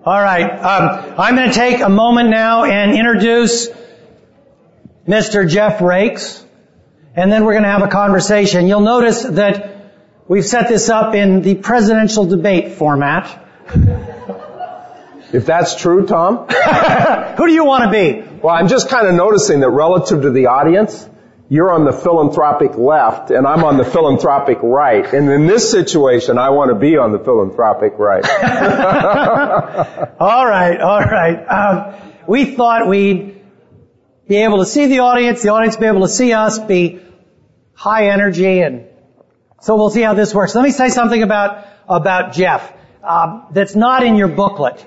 All right. I'm going to take a moment now and introduce Mr. Jeff Raikes, and then we're going to have a conversation. You'll notice that we've set this up in the presidential debate format. If that's true, Tom? Who do you want to be? Well, I'm just kind of noticing that relative to the audience, you're on the philanthropic left, and I'm on the philanthropic right. And in this situation, I want to be on the philanthropic right. All right. We thought we'd be able to see the audience be able to see us, be high energy, and so we'll see how this works. Let me say something about Jeff that's not in your booklet.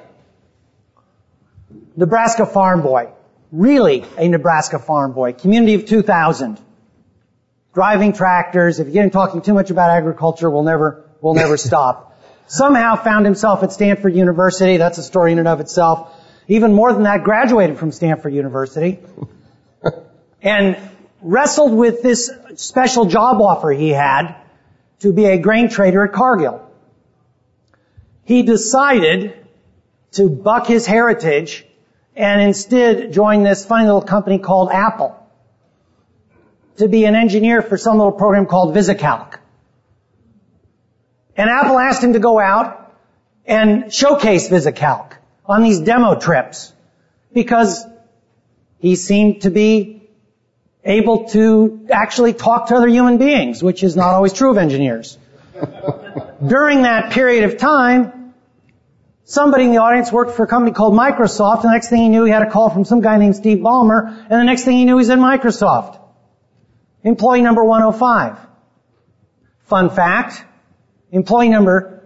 Nebraska farm boy. Really a Nebraska farm boy. Community of 2,000. Driving tractors. If you're talking too much about agriculture, we'll never stop. Somehow found himself at Stanford University. That's a story in and of itself. Even more than that, graduated from Stanford University. And wrestled with this special job offer he had to be a grain trader at Cargill. He decided to buck his heritage and instead joined this funny little company called Apple to be an engineer for some little program called VisiCalc. And Apple asked him to go out and showcase VisiCalc on these demo trips because he seemed to be able to actually talk to other human beings, which is not always true of engineers. During that period of time, somebody in the audience worked for a company called Microsoft. The next thing he knew, he had a call from some guy named Steve Ballmer. And the next thing he knew, he's at Microsoft. Employee number 105. Fun fact, would employee number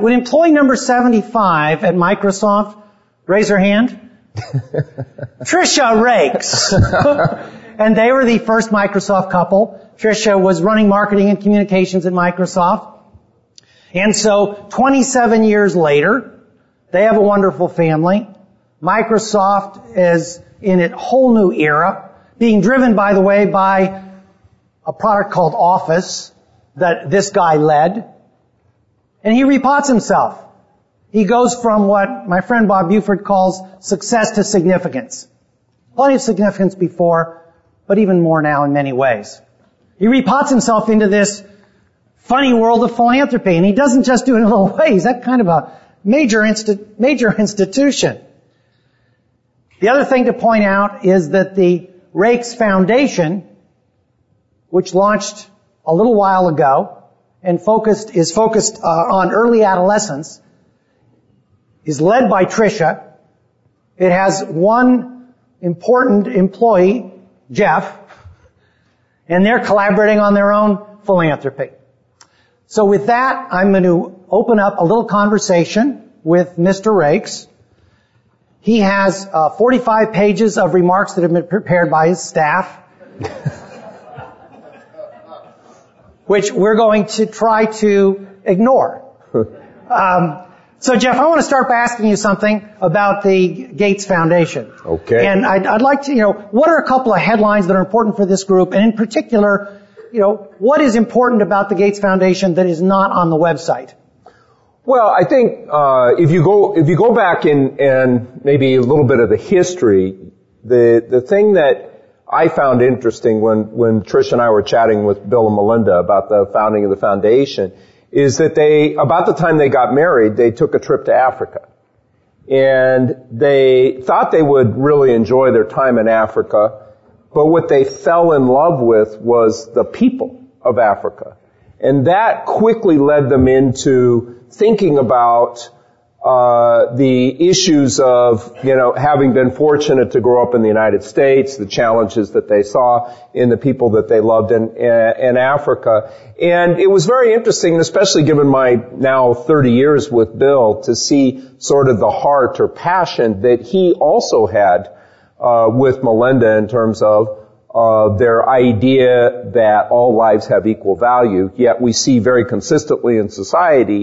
75 at Microsoft raise her hand? Trisha Raikes. And they were the first Microsoft couple. Trisha was running marketing and communications at Microsoft. And so 27 years later, they have a wonderful family. Microsoft is in a whole new era, being driven, by the way, by a product called Office that this guy led. And he repots himself. He goes from what my friend Bob Buford calls success to significance. Plenty of significance before, but even more now in many ways. He repots himself into this funny world of philanthropy, and he doesn't just do it in a little way. He's that kind of a major institution. The other thing to point out is that the Raikes Foundation, which launched a little while ago and is focused on early adolescence, is led by Trisha. It has one important employee, Jeff, and they're collaborating on their own philanthropy. So with that, I'm going to open up a little conversation with Mr. Raikes. He has 45 pages of remarks that have been prepared by his staff, which we're going to try to ignore. So Jeff, I want to start by asking you something about the Gates Foundation. Okay. And I'd like to, what are a couple of headlines that are important for this group, and in particular, what is important about the Gates Foundation that is not on the website? Well, I think if you go back and maybe a little bit of the history, the thing that I found interesting when Trish and I were chatting with Bill and Melinda about the founding of the foundation is that about the time they got married, they took a trip to Africa. And they thought they would really enjoy their time in Africa. But what they fell in love with was the people of Africa. And that quickly led them into thinking about the issues of, having been fortunate to grow up in the United States, the challenges that they saw in the people that they loved in Africa. And it was very interesting, especially given my now 30 years with Bill, to see sort of the heart or passion that he also had with Melinda in terms of their idea that all lives have equal value, yet we see very consistently in society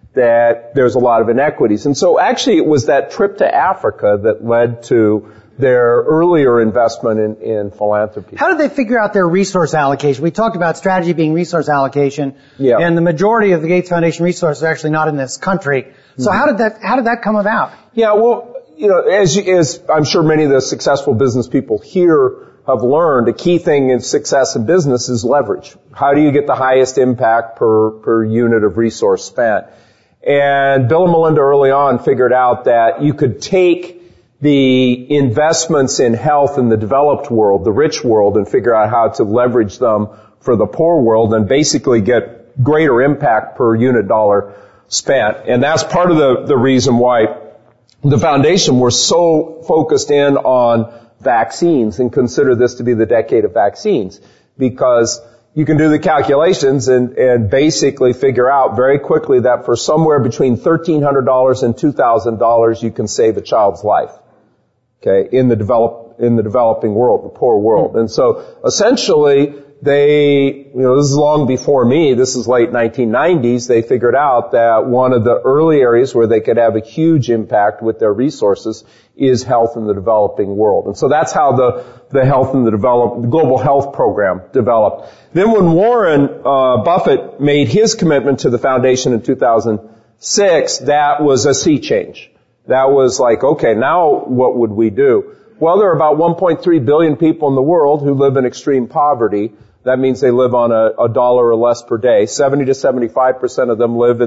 that there's a lot of inequities. And so actually it was that trip to Africa that led to their earlier investment in philanthropy. How did they figure out their resource allocation? We talked about strategy being resource allocation, and the majority of the Gates Foundation resources are actually not in this country. So how did that come about? Yeah, well, as I'm sure many of the successful business people here have learned, a key thing in success in business is leverage. How do you get the highest impact per unit of resource spent? And Bill and Melinda early on figured out that you could take the investments in health in the developed world, the rich world, and figure out how to leverage them for the poor world and basically get greater impact per unit dollar spent. And that's part of the reason why the foundation was so focused in on vaccines and consider this to be the decade of vaccines, because you can do the calculations and basically figure out very quickly that for somewhere between $1,300 and $2,000 you can save a child's life. Okay, in the developing world, the poor world. And so essentially they, this is long before me, this is late 1990s, they figured out that one of the early areas where they could have a huge impact with their resources is health in the developing world. And so that's how the health in the global health program developed. Then when Warren Buffett made his commitment to the foundation in 2006, that was a sea change. That was like, okay, now what would we do? Well, there are about 1.3 billion people in the world who live in extreme poverty. That means they live on $1 or less per day. 70 to 75% of them live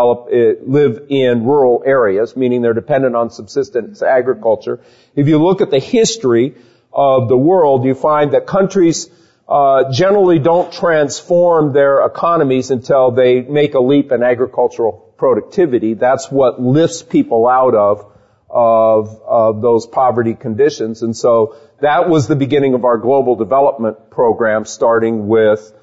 in rural areas, meaning they're dependent on subsistence agriculture. If you look at the history of the world, you find that countries generally don't transform their economies until they make a leap in agricultural productivity. That's what lifts people out of those poverty conditions. And so that was the beginning of our global development program, starting with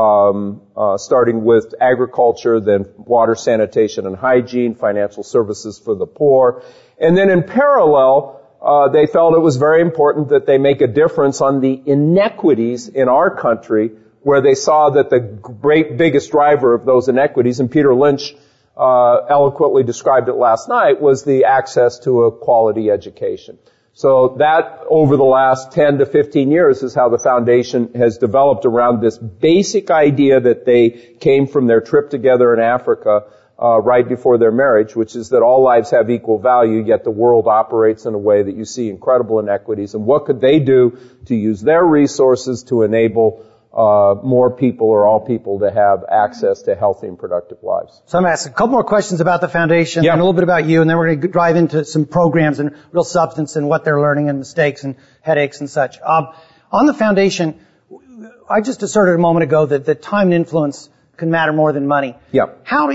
agriculture, then water, sanitation, and hygiene, financial services for the poor. And then in parallel, they felt it was very important that they make a difference on the inequities in our country, where they saw that the biggest driver of those inequities, and Peter Lynch eloquently described it last night, was the access to a quality education. So that, over the last 10 to 15 years, is how the foundation has developed around this basic idea that they came from their trip together in Africa right before their marriage, which is that all lives have equal value, yet the world operates in a way that you see incredible inequities. And what could they do to use their resources to enable more people or all people to have access to healthy and productive lives. So I'm going to ask a couple more questions about the foundation and a little bit about you, and then we're going to drive into some programs and real substance and what they're learning and mistakes and headaches and such. On the foundation, I just asserted a moment ago that time and influence can matter more than money. Yeah. How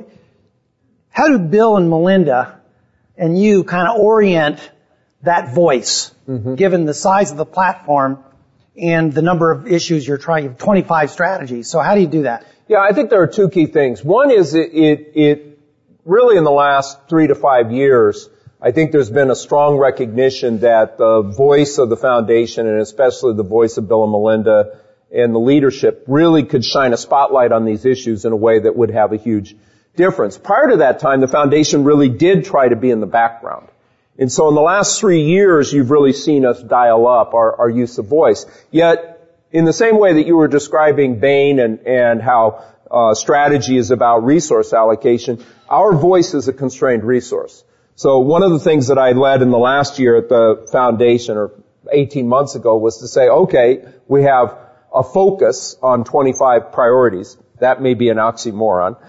do Bill and Melinda and you kind of orient that voice, given the size of the platform and the number of issues you're trying? You have 25 strategies. So how do you do that? Yeah, I think there are two key things. One is it really in the last 3 to 5 years, I think there's been a strong recognition that the voice of the foundation, and especially the voice of Bill and Melinda and the leadership, really could shine a spotlight on these issues in a way that would have a huge difference. Prior to that time, the foundation really did try to be in the background. And so in the last 3 years, you've really seen us dial up our use of voice. Yet, in the same way that you were describing Bain and how strategy is about resource allocation, our voice is a constrained resource. So one of the things that I led in the last year at the foundation, or 18 months ago, was to say, okay, we have a focus on 25 priorities. That may be an oxymoron.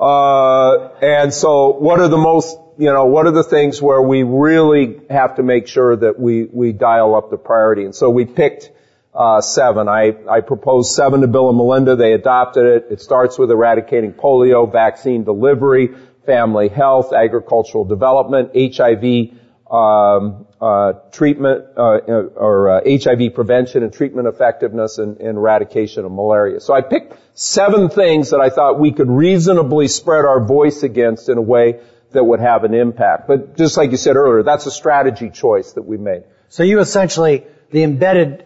And so what are the things where we really have to make sure that we dial up the priority? And so we picked 7. I proposed 7 to Bill and Melinda. They adopted it. It starts with eradicating polio, vaccine delivery, family health, agricultural development, HIV treatment, or HIV prevention and treatment effectiveness, and eradication of malaria. So I picked 7 things that I thought we could reasonably spread our voice against in a way that would have an impact. But just like you said earlier, that's a strategy choice that we made. So you essentially, the embedded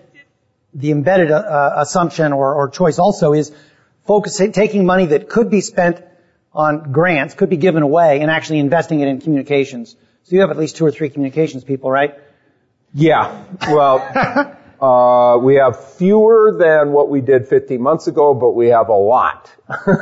assumption or choice also is taking money that could be spent on grants could be given away and actually investing it in communications. So you have at least 2 or 3 communications people, right? Yeah. Well, we have fewer than what we did 15 months ago, but we have a lot.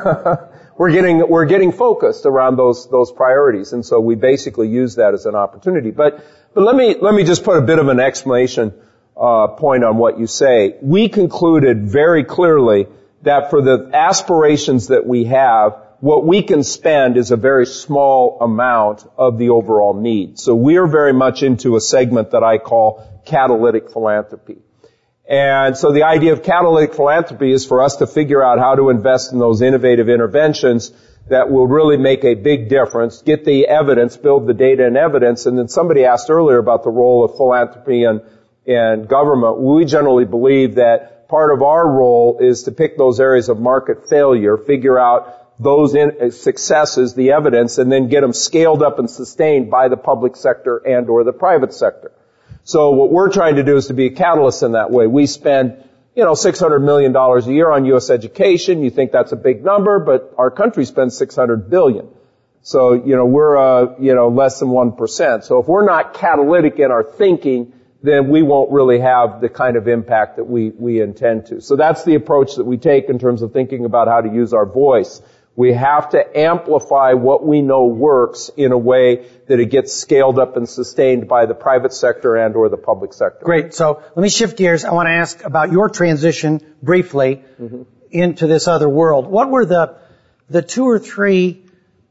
We're getting focused around those priorities, and so we basically use that as an opportunity. But let me just put a bit of an exclamation point on what you say. We concluded very clearly that for the aspirations that we have, what we can spend is a very small amount of the overall need. So we are very much into a segment that I call catalytic philanthropy. And so the idea of catalytic philanthropy is for us to figure out how to invest in those innovative interventions that will really make a big difference, get the evidence, build the data and evidence. And then somebody asked earlier about the role of philanthropy and government. We generally believe that part of our role is to pick those areas of market failure, figure out those successes, the evidence, and then get them scaled up and sustained by the public sector and or the private sector. So what we're trying to do is to be a catalyst in that way. We spend, $600 million a year on U.S. education. You think that's a big number, but our country spends $600 billion. So, we're, less than 1%. So if we're not catalytic in our thinking, then we won't really have the kind of impact that we intend to. So that's the approach that we take in terms of thinking about how to use our voice. We have to amplify what we know works in a way that it gets scaled up and sustained by the private sector and or the public sector. Great. So let me shift gears. I want to ask about your transition briefly into this other world. What were the 2 or 3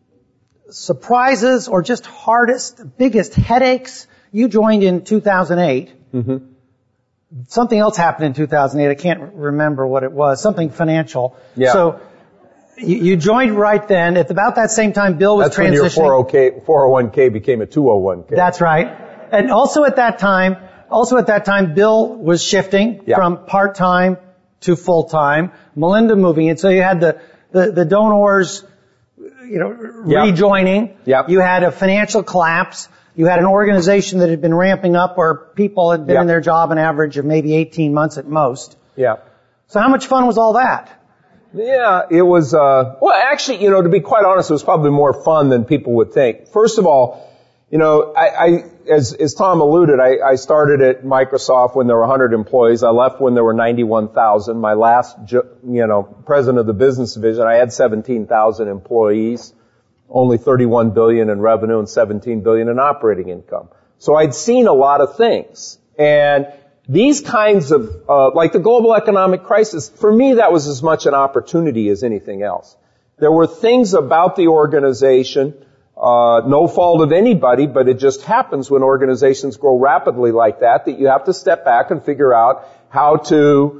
surprises or just biggest headaches? You joined in 2008. Something else happened in 2008. I can't remember what it was. Something financial. Yeah. So you joined right then. At about that same time, Bill was transitioning. That's when your 401k became a 201k. That's right. And also at that time, Bill was shifting from part-time to full-time. Melinda moving in. So you had the donors, rejoining. Yep. You had a financial collapse. You had an organization that had been ramping up where people had been in their job an average of maybe 18 months at most. Yeah. So how much fun was all that? Yeah, it was, actually, to be quite honest, it was probably more fun than people would think. First of all, as Tom alluded, I started at Microsoft when there were 100 employees. I left when there were 91,000. My last, president of the business division, I had 17,000 employees, only 31 billion in revenue and 17 billion in operating income. So I'd seen a lot of things. And these kinds of, like the global economic crisis, for me that was as much an opportunity as anything else. There were things about the organization, no fault of anybody, but it just happens when organizations grow rapidly like that you have to step back and figure out how to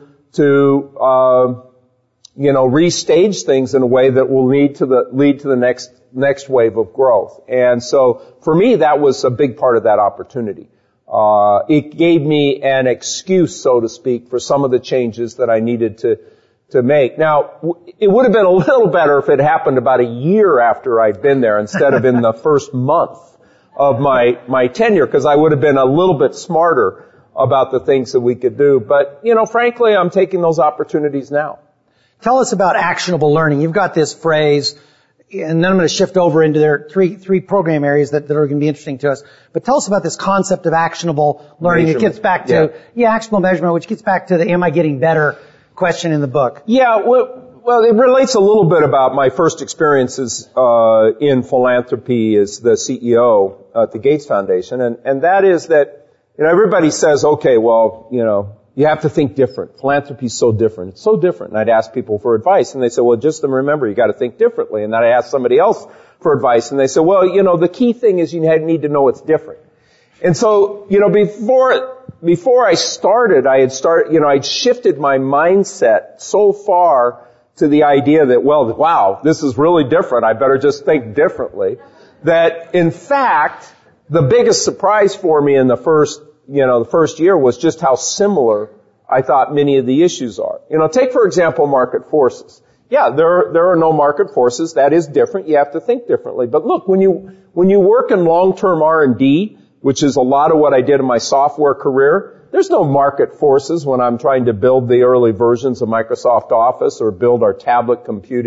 restage things in a way that will lead to the next wave of growth. And so for me that was a big part of that opportunity. It gave me an excuse, so to speak, for some of the changes that I needed to make. Now, it would have been a little better if it happened about a year after I'd been there instead of in the first month of my tenure, because I would have been a little bit smarter about the things that we could do. But, frankly, I'm taking those opportunities now. Tell us about actionable learning. You've got this phrase, and then I'm going to shift over into their three program areas that are going to be interesting to us. But tell us about this concept of actionable learning. Measurement. It gets back to, actionable measurement, which gets back to the am I getting better question in the book. Yeah, well, it relates a little bit about my first experiences in philanthropy as the CEO at the Gates Foundation. And that is that, everybody says, okay, well, you have to think different. Philanthropy is so different. It's so different. And I'd ask people for advice, and they say, well, just remember, you got to think differently. And then I asked somebody else for advice, and they said, well, the key thing is you need to know it's different. And so, before I started, I'd shifted my mindset so far to the idea that, well, wow, this is really different. I better just think differently. That, in fact, the biggest surprise for me in the first year was just how similar I thought many of the issues are. Take, for example, market forces. Yeah, there are no market forces. That is different. You have to think differently. But look, when you work in long-term R&D, which is a lot of what I did in my software career, there's no market forces when I'm trying to build the early versions of Microsoft Office or build our tablet computing.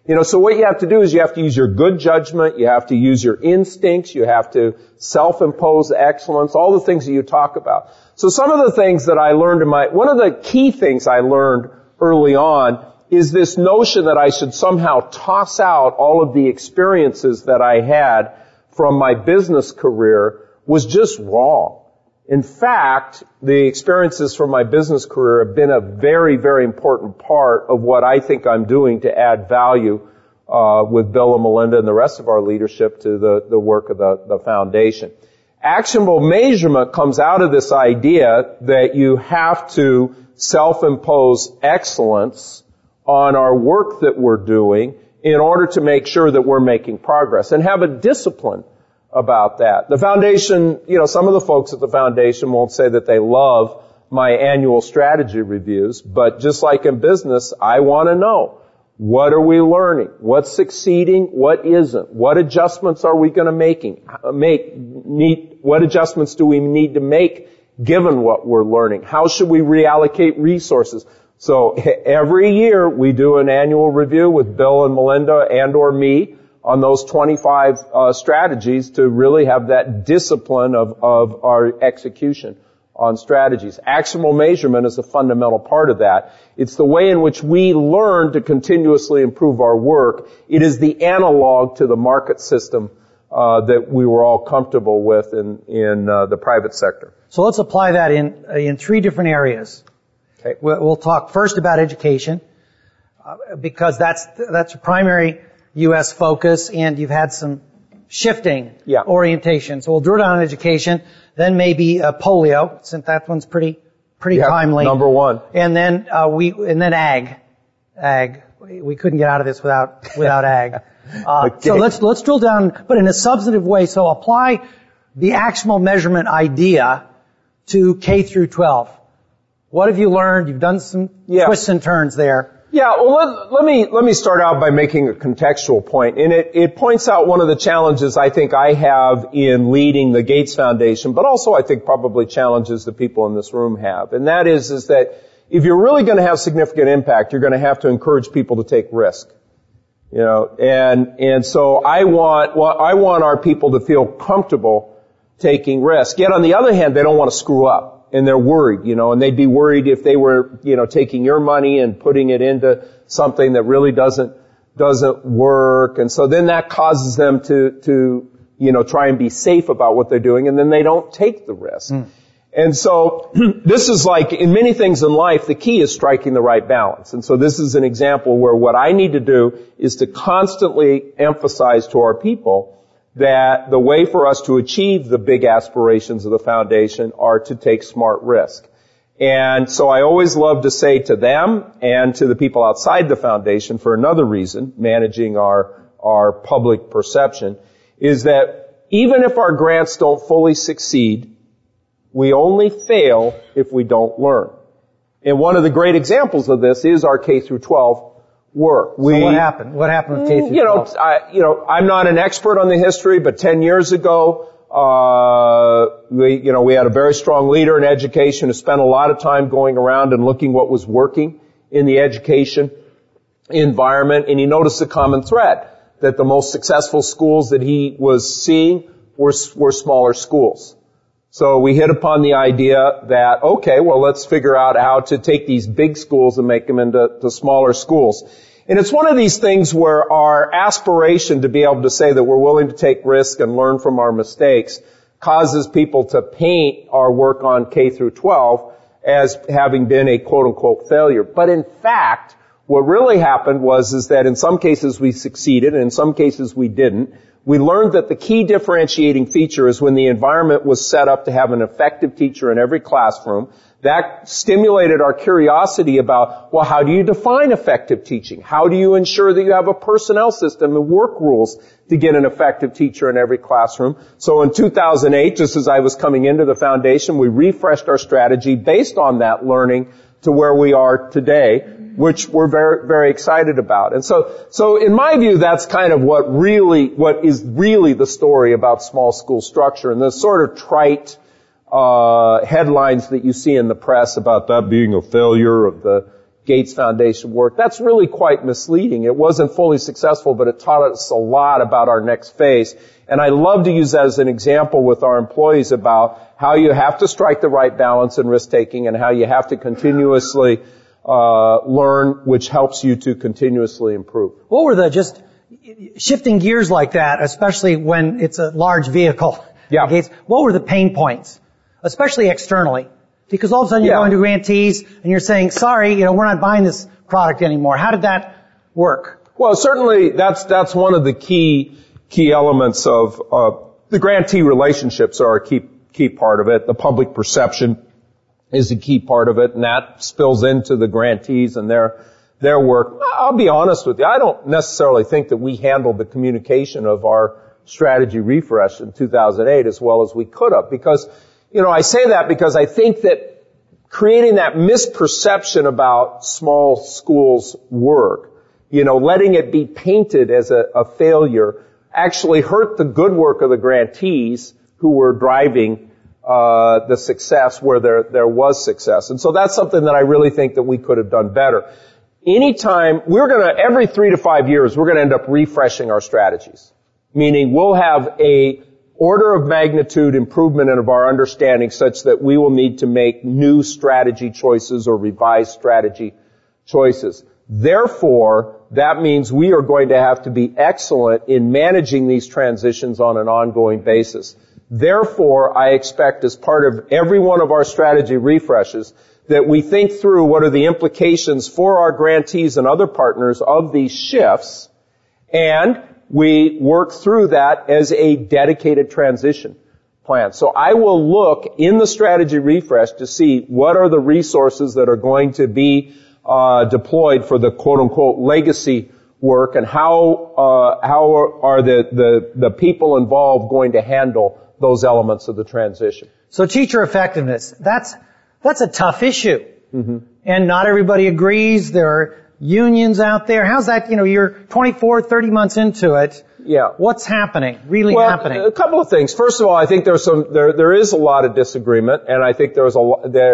So what you have to do is you have to use your good judgment, you have to use your instincts, you have to self-impose excellence, all the things that you talk about. So some of the things that I learned one of the key things I learned early on is this notion that I should somehow toss out all of the experiences that I had from my business career was just wrong. In fact, the experiences from my business career have been a very, very important part of what I think I'm doing to add value with Bill and Melinda and the rest of our leadership to the work of the foundation. Actionable measurement comes out of this idea that you have to self-impose excellence on our work that we're doing in order to make sure that we're making progress and have a discipline about that. The foundation, some of the folks at the foundation won't say that they love my annual strategy reviews, but just like in business, I want to know, what are we learning? What's succeeding? What isn't? What adjustments are we going to what adjustments do we need to make given what we're learning? How should we reallocate resources? So every year we do an annual review with Bill and Melinda and or me on those 25 strategies to really have that discipline of our execution on strategies. Actionable measurement is a fundamental part of that. It's the way in which we learn to continuously improve our work. It is the analog to the market system that we were all comfortable with in the private sector. So let's apply that in three different areas. Okay. We'll talk first about education, because that's a primary U.S. focus, and you've had some shifting orientation. So we'll drill down on education, then maybe polio, since that one's pretty timely. Number one. And then ag. We couldn't get out of this without ag. Okay. So let's drill down, but in a substantive way. So apply the actionable measurement idea to K through 12. What have you learned? You've done some twists and turns there. Yeah, well, let me start out by making a contextual point. And it points out one of the challenges I think I have in leading the Gates Foundation, but also I think probably challenges the people in this room have. And that is that if you're really going to have significant impact, you're going to have to encourage people to take risk. And so I want our people to feel comfortable taking risk. Yet on the other hand, they don't want to screw up. And they're worried, and they'd be worried if they were, taking your money and putting it into something that really doesn't work. And so then that causes them to try and be safe about what they're doing, and then they don't take the risk. And so this is like in many things in life, the key is striking the right balance. And so this is an example where what I need to do is to constantly emphasize to our people that the way for us to achieve the big aspirations of the foundation are to take smart risk. And so I always love to say to them and to the people outside the foundation, for another reason, managing our public perception, is that even if our grants don't fully succeed, we only fail if we don't learn. And one of the great examples of this is our K through 12 work. So what happened? What happened with K through 12? I'm not an expert on the history, but 10 years ago, we had a very strong leader in education who spent a lot of time going around and looking what was working in the education environment, and he noticed a common thread, that the most successful schools that he was seeing were smaller schools. So we hit upon the idea that, okay, well, let's figure out how to take these big schools and make them into smaller schools. And it's one of these things where our aspiration to be able to say that we're willing to take risk and learn from our mistakes causes people to paint our work on K through 12 as having been a quote-unquote failure. But in fact, what really happened is that in some cases we succeeded and in some cases we didn't. We learned that the key differentiating feature is when the environment was set up to have an effective teacher in every classroom. That stimulated our curiosity about, well, how do you define effective teaching? How do you ensure that you have a personnel system and work rules to get an effective teacher in every classroom? So in 2008, just as I was coming into the foundation, we refreshed our strategy based on that learning to where we are today, which we're very, very excited about. And so in my view, that's kind of what is really the story about small school structure, and the sort of trite headlines that you see in the press about that being a failure of the Gates Foundation work. That's really quite misleading. It wasn't fully successful, but it taught us a lot about our next phase. And I love to use that as an example with our employees about how you have to strike the right balance in risk-taking and how you have to continuously learn, which helps you to continuously improve. What were just shifting gears like that, especially when it's a large vehicle? Yeah. Gates, what were the pain points, especially externally? Because all of a sudden you're going to grantees and you're saying, sorry, we're not buying this product anymore. How did that work? Well, certainly that's one of the key elements of the grantee relationships are a key part of it. The public perception is a key part of it, and that spills into the grantees and their work. I'll be honest with you, I don't necessarily think that we handled the communication of our strategy refresh in 2008 as well as we could have, because I say that because I think that creating that misperception about small schools' work, letting it be painted as a failure, actually hurt the good work of the grantees who were driving the success where there was success. And so that's something that I really think that we could have done better. Anytime, every 3 to 5 years, we're going to end up refreshing our strategies. Meaning we'll have a order of magnitude improvement of our understanding such that we will need to make new strategy choices or revised strategy choices. Therefore, that means we are going to have to be excellent in managing these transitions on an ongoing basis. Therefore, I expect as part of every one of our strategy refreshes that we think through what are the implications for our grantees and other partners of these shifts, and we work through that as a dedicated transition plan. So I will look in the strategy refresh to see what are the resources that are going to be deployed for the quote-unquote legacy work, and how are the people involved going to handle those elements of the transition. So teacher effectiveness, that's a tough issue. Mm-hmm. And not everybody agrees. There are unions out there. How's that, you're 24, 30 months into it. Yeah. What's happening? Happening? A couple of things. First of all, I think there is a lot of disagreement, and I think there's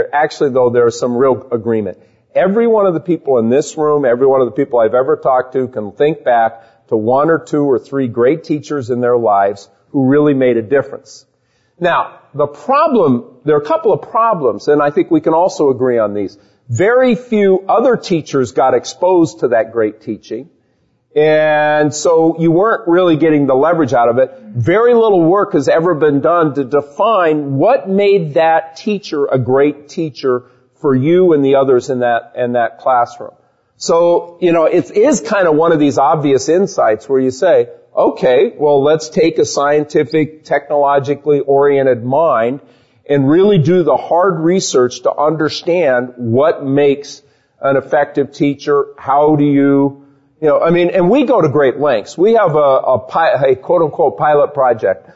some real agreement. Every one of the people in this room, every one of the people I've ever talked to can think back to 1 or 2 or 3 great teachers in their lives who really made a difference. Now, there are a couple of problems, and I think we can also agree on these. Very few other teachers got exposed to that great teaching, and so you weren't really getting the leverage out of it. Very little work has ever been done to define what made that teacher a great teacher for you and the others in that classroom. So, it is kind of one of these obvious insights where you say, okay, well, let's take a scientific, technologically oriented mind and really do the hard research to understand what makes an effective teacher. How do you, and we go to great lengths. We have a quote-unquote pilot project.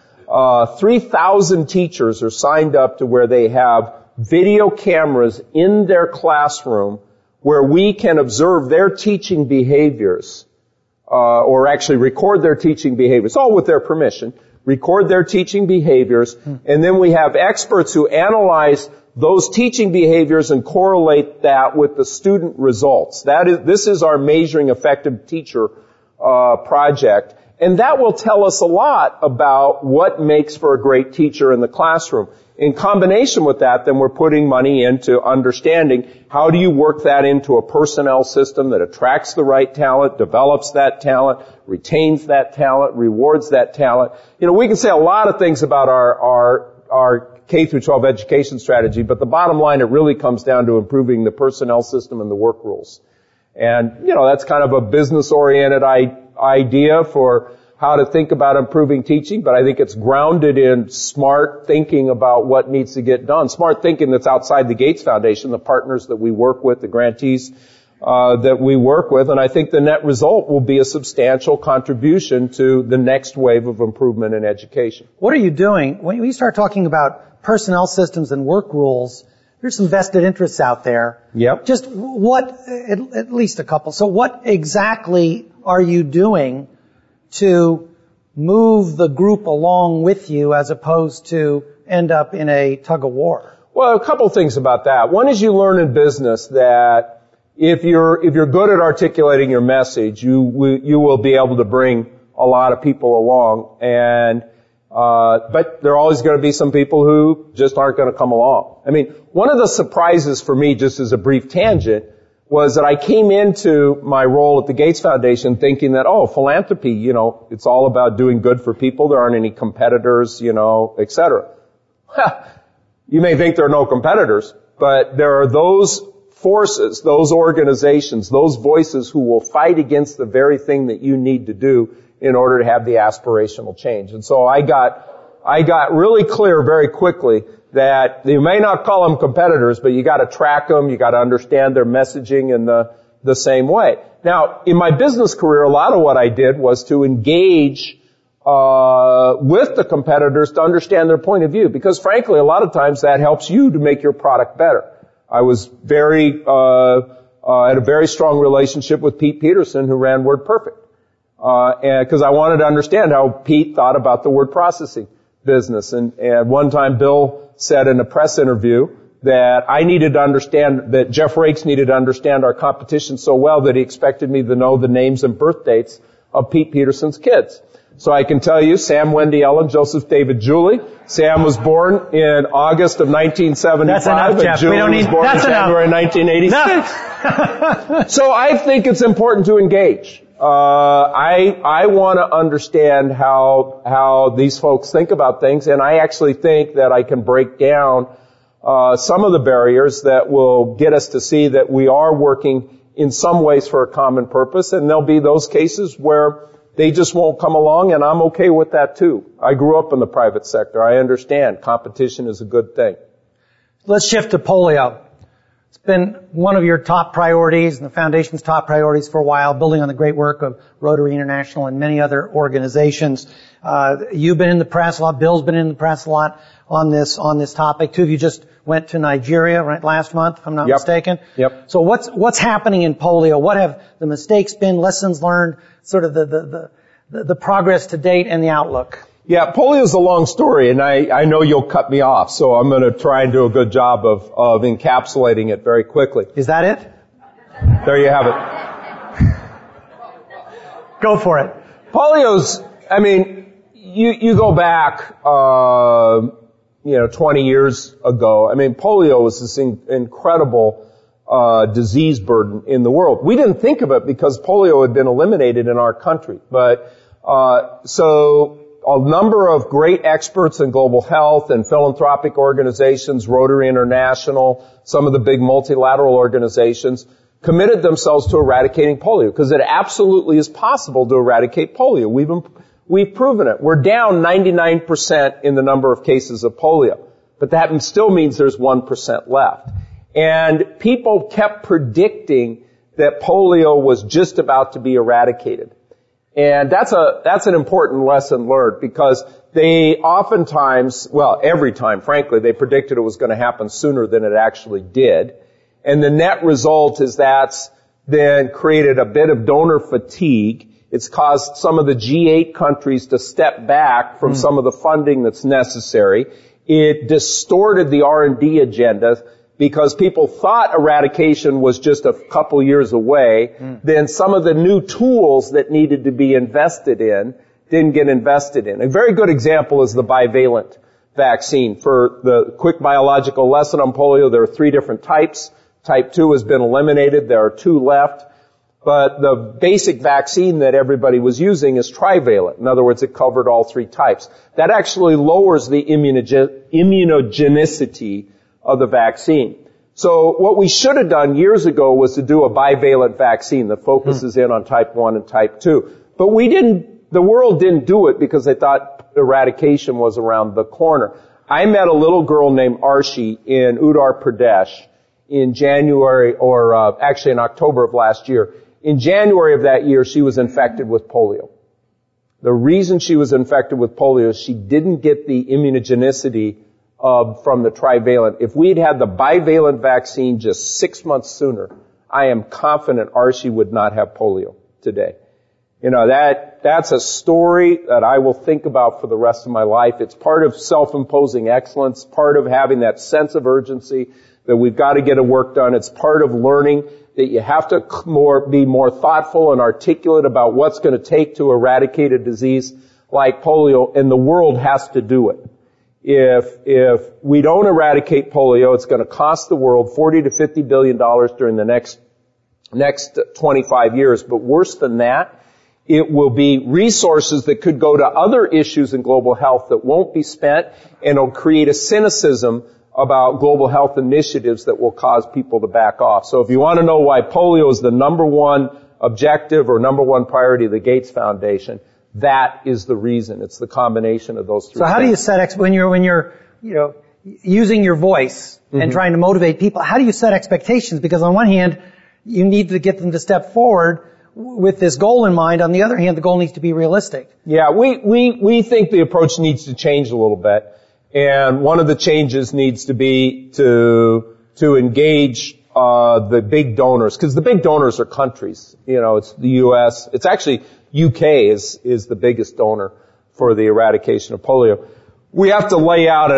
3,000 teachers are signed up to where they have video cameras in their classroom where we can observe their teaching behaviors, or actually record their teaching behaviors, all with their permission, record their teaching behaviors, and then we have experts who analyze those teaching behaviors and correlate that with the student results. This is our Measuring Effective Teacher project, and that will tell us a lot about what makes for a great teacher in the classroom. In combination with that, then we're putting money into understanding how do you work that into a personnel system that attracts the right talent, develops that talent, retains that talent, rewards that talent. We can say a lot of things about our K through 12 education strategy, but the bottom line, it really comes down to improving the personnel system and the work rules. And, that's kind of a business-oriented idea for how to think about improving teaching, but I think it's grounded in smart thinking about what needs to get done. Smart thinking that's outside the Gates Foundation, the partners that we work with, the grantees that we work with, and I think the net result will be a substantial contribution to the next wave of improvement in education. What are you doing? When you start talking about personnel systems and work rules, there's some vested interests out there. Yep. Just at least a couple. So what exactly are you doing to move the group along with you as opposed to end up in a tug of war? Well, a couple of things about that. One is you learn in business that if you're good at articulating your message, you will be able to bring a lot of people along. But there are always going to be some people who just aren't going to come along. I mean, one of the surprises for me, just as a brief tangent, was that I came into my role at the Gates Foundation thinking that, philanthropy, it's all about doing good for people. There aren't any competitors, et cetera. You may think there are no competitors, but there are those forces, those organizations, those voices who will fight against the very thing that you need to do in order to have the aspirational change. And so I got really clear very quickly that you may not call them competitors, but you got to track them, you got to understand their messaging in the same way. Now, in my business career, a lot of what I did was to engage with the competitors to understand their point of view, because frankly, a lot of times that helps you to make your product better. I was had a very strong relationship with Pete Peterson, who ran WordPerfect. And because I wanted to understand how Pete thought about the word processing business. And one time Bill said in a press interview that I needed to understand, that Jeff Rakes needed to understand our competition so well that he expected me to know the names and birth dates of Pete Peterson's kids. So I can tell you, Sam, Wendy, Ellen, Joseph, David, Julie. Sam was born in August of 1975. That's enough, Jeff. Julie was born in January 1986. No. So I think it's important to engage. I want to understand how these folks think about things, and I actually think that I can break down some of the barriers that will get us to see that we are working in some ways for a common purpose, and there'll be those cases where they just won't come along, and I'm okay with that too. I grew up in the private sector. I understand competition is a good thing. Let's shift to polio. It's been one of your top priorities and the Foundation's top priorities for a while, building on the great work of Rotary International and many other organizations. You've been in the press a lot. Bill's been in the press a lot on this topic. Two of you just went to Nigeria, right, last month, if I'm not mistaken. Yep. So what's happening in polio? What have the mistakes been, lessons learned, sort of the progress to date and the outlook? Yeah, polio is a long story, and I know you'll cut me off, so I'm going to try and do a good job of encapsulating it very quickly. Is that it? There you have it. Go for it. Polio's, I mean, you go back, 20 years ago. I mean, polio was this incredible disease burden in the world. We didn't think of it because polio had been eliminated in our country, but so a number of great experts in global health and philanthropic organizations, Rotary International, some of the big multilateral organizations, committed themselves to eradicating polio, because it absolutely is possible to eradicate polio. We've proven it. We're down 99% in the number of cases of polio, but that still means there's 1% left. And people kept predicting that polio was just about to be eradicated. And that's an important lesson learned, because they oftentimes, every time, frankly, they predicted it was going to happen sooner than it actually did. And the net result is that's then created a bit of donor fatigue. It's caused some of the G8 countries to step back from some of the funding that's necessary. It distorted the R&D agenda, because people thought eradication was just a couple years away. Then some of the new tools that needed to be invested in didn't get invested in. A very good example is the bivalent vaccine. For the quick biological lesson on polio, there are 3 different types. Type 2 has been eliminated. There are 2 left. But the basic vaccine that everybody was using is trivalent. In other words, it covered all 3 types. That actually lowers the immunogenicity of the vaccine. So what we should have done years ago was to do a bivalent vaccine that focuses in on type 1 and type 2. But the world didn't do it because they thought eradication was around the corner. I met a little girl named Arshi in Uttar Pradesh in January, actually in October of last year. In January of that year, she was infected with polio. The reason she was infected with polio is she didn't get the immunogenicity from the trivalent. If we'd had the bivalent vaccine just 6 months sooner, I am confident Arshi would not have polio today. That's a story that I will think about for the rest of my life. It's part of self-imposing excellence, part of having that sense of urgency, that we've got to get a work done. It's part of learning that you have to be more thoughtful and articulate about what's going to take to eradicate a disease like polio, and the world has to do it. If we don't eradicate polio, it's going to cost the world $40 to $50 billion during the next 25 years. But worse than that, it will be resources that could go to other issues in global health that won't be spent, and it'll create a cynicism about global health initiatives that will cause people to back off. So if you want to know why polio is the number one objective or number one priority of the Gates Foundation, that is the reason. It's the combination of those three. So how do you set when you're using your voice and trying to motivate people? How do you set expectations? Because on one hand, you need to get them to step forward with this goal in mind. On the other hand, the goal needs to be realistic. Yeah, we think the approach needs to change a little bit. And one of the changes needs to be to engage the big donors, because the big donors are countries. It's the U.S. It's actually U.K. is the biggest donor for the eradication of polio. We have to lay out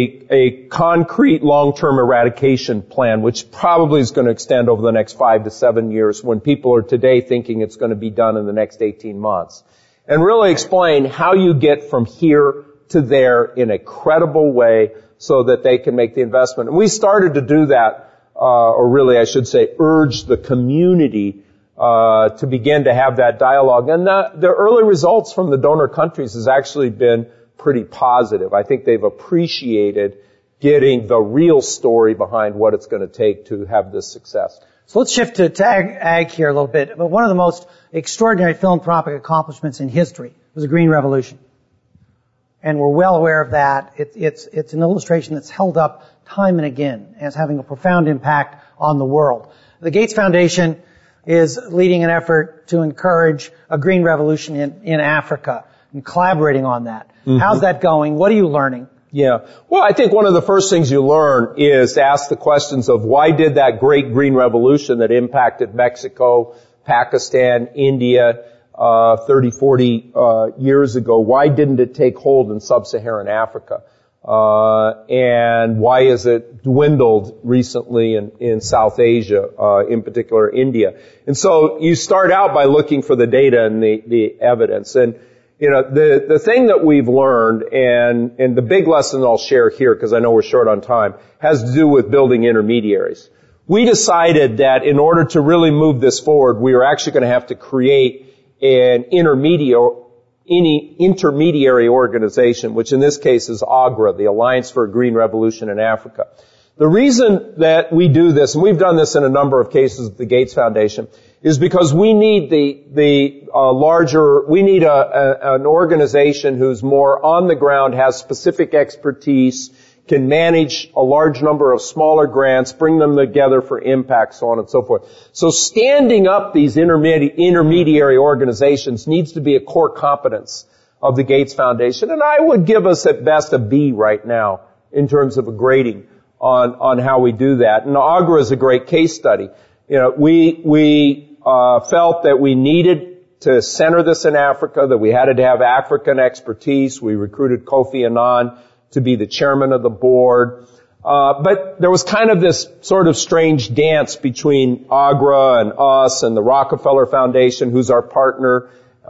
a concrete long-term eradication plan, which probably is going to extend over the next 5 to 7 years, when people are today thinking it's going to be done in the next 18 months. And really explain how you get from here to there in a credible way so that they can make the investment. And we started to do that, or really I should say urge the community to begin to have that dialogue. And the early results from the donor countries has actually been pretty positive. I think they've appreciated getting the real story behind what it's going to take to have this success. So let's shift to ag here a little bit. But one of the most extraordinary philanthropic accomplishments in history was the Green Revolution. And we're well aware of that. It's an illustration that's held up time and again as having a profound impact on the world. The Gates Foundation is leading an effort to encourage a green revolution in Africa and collaborating on that. Mm-hmm. How's that going? What are you learning? Yeah. Well, I think one of the first things you learn is to ask the questions of why did that great green revolution that impacted Mexico, Pakistan, India, 30, 40 years ago, why didn't it take hold in sub-Saharan Africa? And why has it dwindled recently in South Asia, in particular India? And so you start out by looking for the data and the evidence. And, the thing that we've learned, and the big lesson I'll share here, because I know we're short on time, has to do with building intermediaries. We decided that in order to really move this forward, we were actually going to have to create an intermediary organization, which in this case is AGRA, the Alliance for a Green Revolution in Africa. The reason that we do this, and we've done this in a number of cases at the Gates Foundation, is because we need an organization who's more on the ground, has specific expertise, can manage a large number of smaller grants, bring them together for impact, so on and so forth. So standing up these intermediary organizations needs to be a core competence of the Gates Foundation. And I would give us at best a B right now in terms of a grading on how we do that. And AGRA is a great case study. We felt that we needed to center this in Africa, that we had to have African expertise. We recruited Kofi Annan to be the chairman of the board. But there was kind of this sort of strange dance between AGRA and us and the Rockefeller Foundation, who's our partner,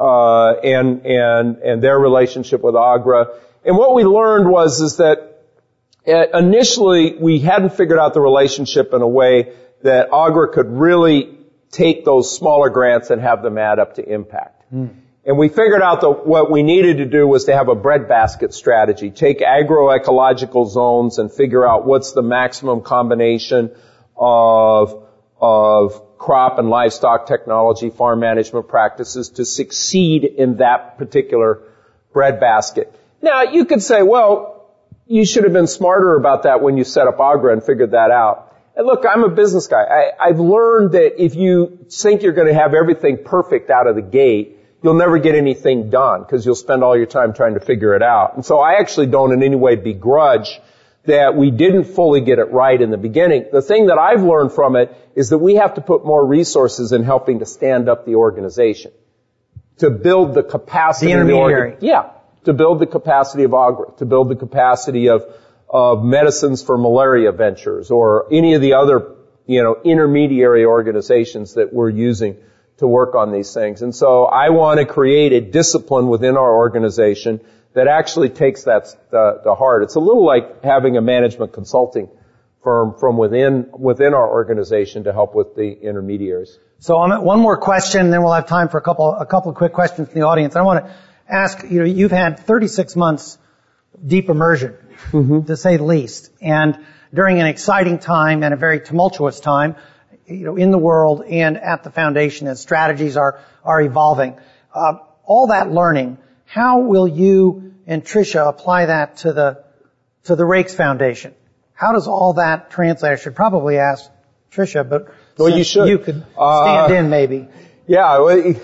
and their relationship with AGRA. And what we learned is that initially we hadn't figured out the relationship in a way that AGRA could really take those smaller grants and have them add up to impact. And we figured out that what we needed to do was to have a breadbasket strategy. Take agroecological zones and figure out what's the maximum combination of crop and livestock technology, farm management practices to succeed in that particular breadbasket. Now, you could say, well, you should have been smarter about that when you set up AGRA and figured that out. And look, I'm a business guy. I've learned that if you think you're going to have everything perfect out of the gate, you'll never get anything done because you'll spend all your time trying to figure it out. And so I actually don't in any way begrudge that we didn't fully get it right in the beginning. The thing that I've learned from it is that we have to put more resources in helping to stand up the organization, to build the capacity of the intermediary. To build the capacity of AGRA, to build the capacity of of Medicines for Malaria Ventures or any of the other, intermediary organizations that we're using to work on these things. And so I want to create a discipline within our organization that actually takes that to heart. It's a little like having a management consulting firm from within our organization to help with the intermediaries. So one more question, and then we'll have time for a couple of quick questions from the audience. I want to ask, you've had 36 months deep immersion, to say the least, and during an exciting time and a very tumultuous time, in the world and at the foundation as strategies are evolving. All that learning, how will you and Tricia apply that to the Rakes Foundation? How does all that translate? I should probably ask Tricia, but you should. You could stand in maybe. Yeah,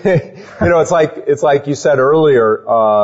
it's like you said earlier,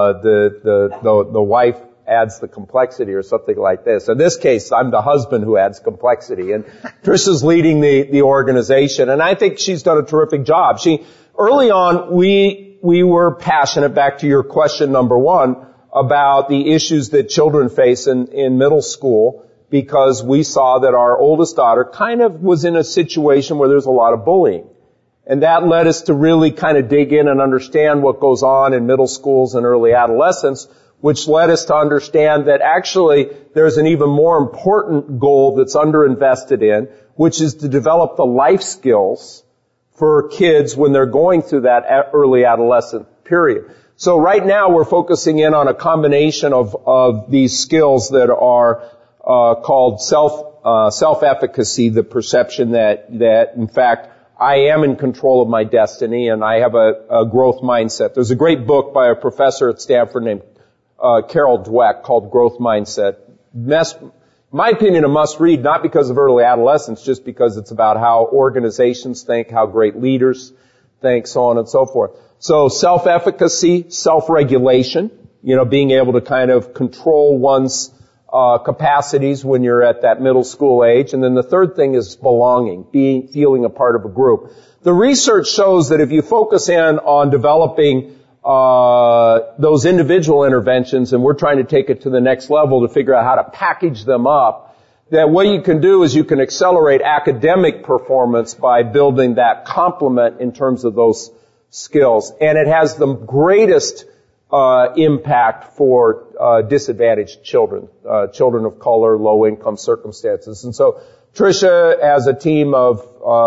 the wife adds the complexity or something like this. In this case, I'm the husband who adds complexity, and Tricia's leading the organization, and I think she's done a terrific job. Early on, we were passionate, back to your question number one, about the issues that children face in middle school, because we saw that our oldest daughter kind of was in a situation where there's a lot of bullying. And that led us to really kind of dig in and understand what goes on in middle schools and early adolescence, which led us to understand that actually there's an even more important goal that's underinvested in, which is to develop the life skills for kids when they're going through that early adolescent period. So right now we're focusing in on a combination of these skills that are called self-efficacy, the perception that in fact I am in control of my destiny and I have a growth mindset. There's a great book by a professor at Stanford named Carol Dweck called Growth Mindset. In my opinion, a must read, not because of early adolescence, just because it's about how organizations think, how great leaders think, so on and so forth. So self-efficacy, self-regulation, being able to kind of control one's capacities when you're at that middle school age. And then the third thing is belonging, feeling a part of a group. The research shows that if you focus in on developing those individual interventions, and we're trying to take it to the next level to figure out how to package them up, that what you can do is you can accelerate academic performance by building that complement in terms of those skills. And it has the greatest impact for disadvantaged children, children of color, low-income circumstances. And so Tricia has a team of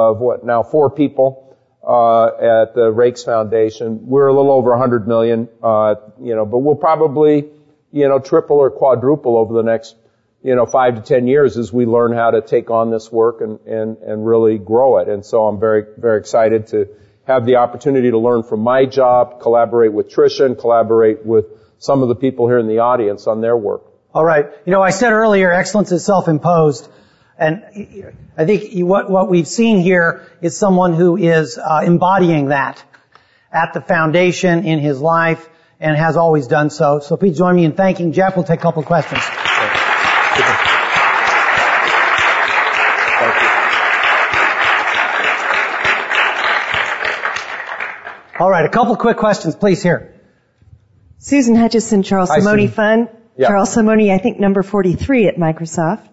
4 people at the Rakes Foundation. We're a little over 100 million, but we'll probably, triple or quadruple over the next, 5 to 10 years as we learn how to take on this work and really grow it. And so I'm very, very excited to have the opportunity to learn from my job, collaborate with Tricia, and collaborate with some of the people here in the audience on their work. All right. I said earlier, excellence is self-imposed. And I think what we've seen here is someone who is embodying that at the foundation in his life and has always done so. So please join me in thanking Jeff. We'll take a couple of questions. All right, a couple of quick questions, please, here. Susan Hutchison, Charles Simonyi Fund. Yeah. Charles Simonyi, I think number 43 at Microsoft.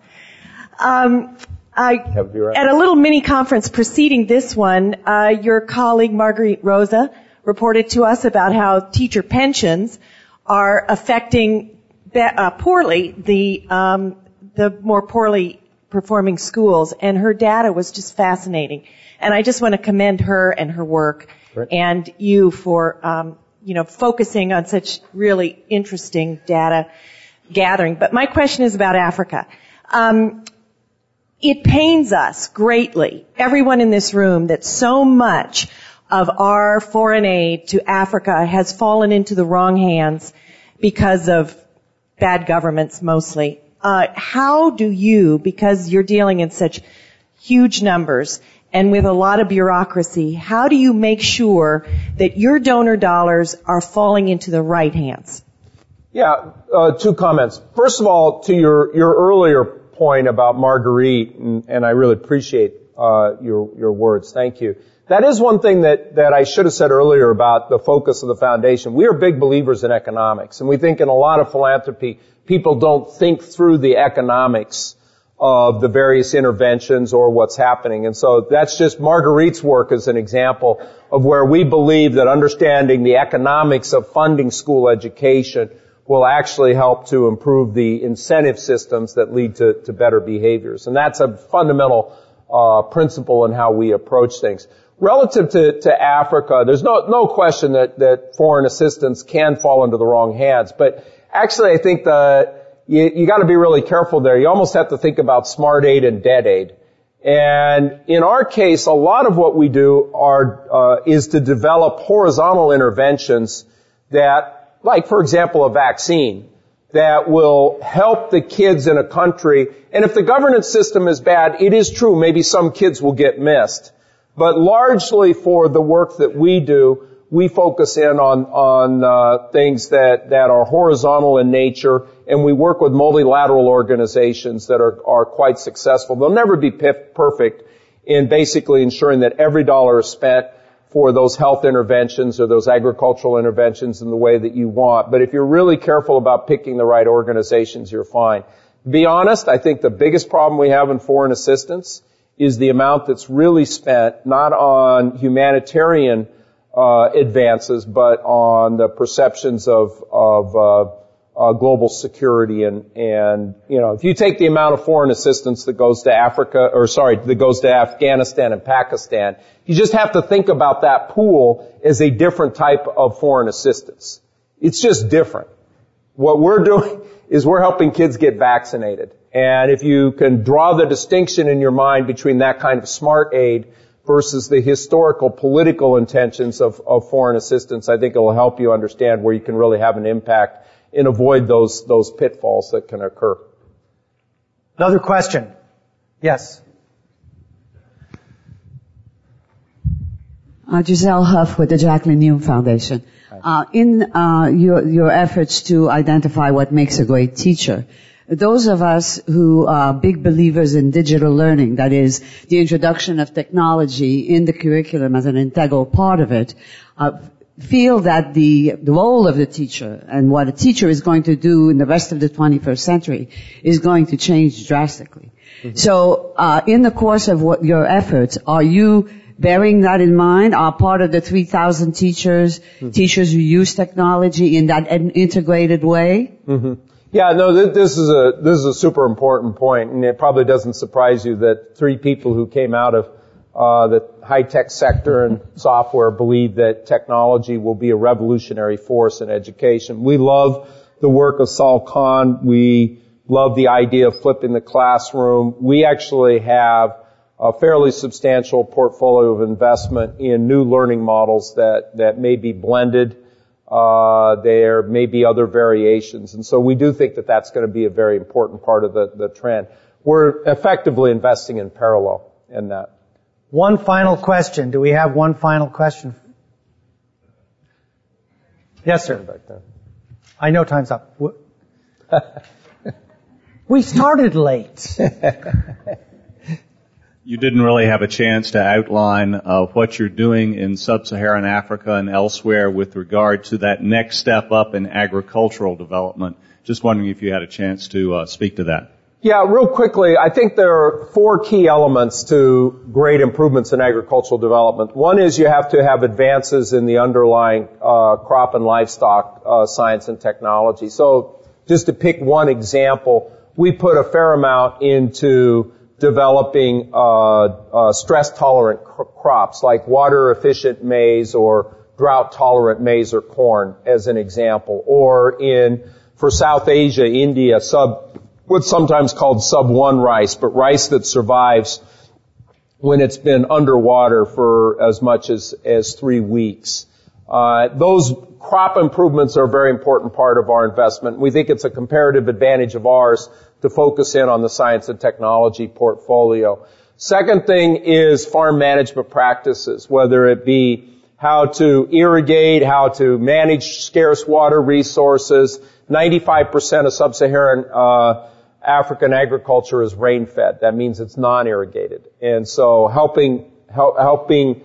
At a little mini conference preceding this one, your colleague Marguerite Rosa reported to us about how teacher pensions are affecting poorly the more poorly performing schools, and her data was just fascinating. And I just want to commend her and her work. Right. And you for, focusing on such really interesting data gathering. But my question is about Africa. It pains us greatly, everyone in this room, that so much of our foreign aid to Africa has fallen into the wrong hands because of bad governments mostly. How do you, because you're dealing in such huge numbers, and with a lot of bureaucracy, how do you make sure that your donor dollars are falling into the right hands? Yeah, 2 comments. First of all, to your earlier point about Marguerite, and I really appreciate your words. Thank you. That is one thing that I should have said earlier about the focus of the foundation. We are big believers in economics, and we think in a lot of philanthropy, people don't think through the economics of the various interventions or what's happening. And so that's just Marguerite's work as an example of where we believe that understanding the economics of funding school education will actually help to improve the incentive systems that lead to better behaviors. And that's a fundamental principle in how we approach things. Relative to Africa, there's no question that foreign assistance can fall into the wrong hands. But actually, I think you got to be really careful there. You almost have to think about smart aid and dead aid. And in our case, a lot of what we do is to develop horizontal interventions that, like, for example, a vaccine that will help the kids in a country. And if the governance system is bad, it is true, maybe some kids will get missed. But largely for the work that we do, we focus in on things that are horizontal in nature, and we work with multilateral organizations that are quite successful. They'll never be perfect in basically ensuring that every dollar is spent for those health interventions or those agricultural interventions in the way that you want. But if you're really careful about picking the right organizations, you're fine. To be honest, I think the biggest problem we have in foreign assistance is the amount that's really spent not on humanitarian advances, but on the perceptions of global security. And you know, if you take the amount of foreign assistance that goes to that goes to Afghanistan and Pakistan, you just have to think about that pool as a different type of foreign assistance. It's just different. What we're doing is we're helping kids get vaccinated. And if you can draw the distinction in your mind between that kind of smart aid versus the historical political intentions of foreign assistance, I think it will help you understand where you can really have an impact and avoid those pitfalls that can occur. Another question. Yes. Giselle Huff with the Jacqueline Neum Foundation. In your efforts to identify what makes a great teacher, those of us who are big believers in digital learning, that is, the introduction of technology in the curriculum as an integral part of it, feel that the role of the teacher and what a teacher is going to do in the rest of the 21st century is going to change drastically. Mm-hmm. So, in the course of your efforts, are you bearing that in mind? Are part of the 3,000 teachers, mm-hmm. teachers who use technology in that integrated way? Mm-hmm. Yeah, no, this is a super important point, and it probably doesn't surprise you that 3 people who came out of the high-tech sector and software believe that technology will be a revolutionary force in education. We love the work of Sal Khan. We love the idea of flipping the classroom. We actually have a fairly substantial portfolio of investment in new learning models that may be blended. There may be other variations. And so we do think that that's going to be a very important part of the trend. We're effectively investing in parallel in that. One final question. Do we have one final question? Yes, sir. Back there. I know time's up. We started late. You didn't really have a chance to outline what you're doing in sub-Saharan Africa and elsewhere with regard to that next step up in agricultural development. Just wondering if you had a chance to speak to that. Yeah, real quickly, I think there are 4 key elements to great improvements in agricultural development. One is you have to have advances in the underlying crop and livestock science and technology. So just to pick one example, we put a fair amount into developing stress-tolerant crops like water-efficient maize or drought-tolerant maize or corn, as an example. Or for South Asia, India, what's sometimes called sub-1 rice, but rice that survives when it's been underwater for as much as 3 weeks. Those crop improvements are a very important part of our investment. We think it's a comparative advantage of ours to focus in on the science and technology portfolio. Second thing is farm management practices, whether it be how to irrigate, how to manage scarce water resources. 95% of sub-Saharan African agriculture is rain-fed. That means it's non-irrigated. And so helping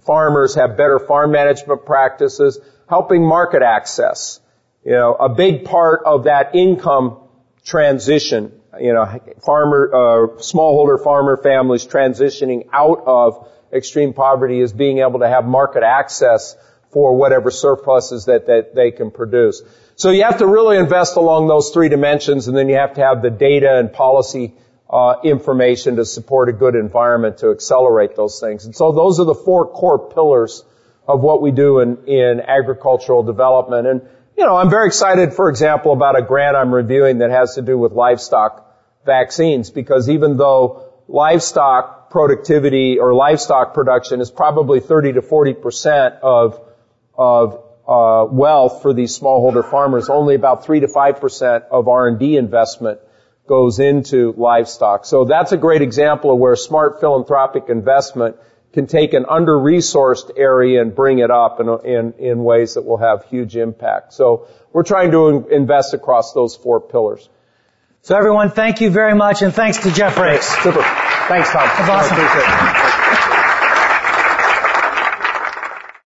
farmers have better farm management practices, helping market access. A big part of that income transition, smallholder farmer families transitioning out of extreme poverty is being able to have market access for whatever surpluses that they can produce. So you have to really invest along those three dimensions, and then you have to have the data and policy information to support a good environment to accelerate those things. And so those are the four core pillars of what we do in agricultural development. And, I'm very excited, for example, about a grant I'm reviewing that has to do with livestock vaccines, because even though livestock productivity or livestock production is probably 30 to 40% of wealth for these smallholder farmers, only about 3 to 5% of R&D investment goes into livestock. So that's a great example of where smart philanthropic investment can take an under-resourced area and bring it up in ways that will have huge impact. So we're trying to invest across those four pillars. So everyone, thank you very much, and thanks to Jeff Rakes. Super. Thanks, Tom. That's awesome.